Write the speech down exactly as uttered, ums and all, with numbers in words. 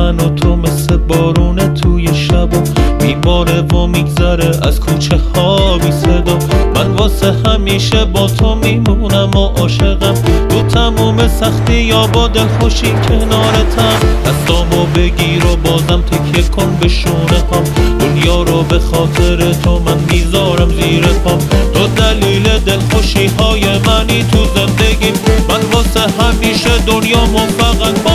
من و تو مثل بارونه توی شبا میباره و میگذره از کوچه ها بی صدا. من واسه همیشه با تو میمونم و عاشقم، تو تموم سختی یا با دلخوشی کنارتم. دستامو بگیر و بازم تکیه کن به شونه هم، دنیا رو به خاطر تو من میذارم زیر پام. تو دلیل دلخوشی های منی تو زندگیم، من واسه همیشه دنیا فقط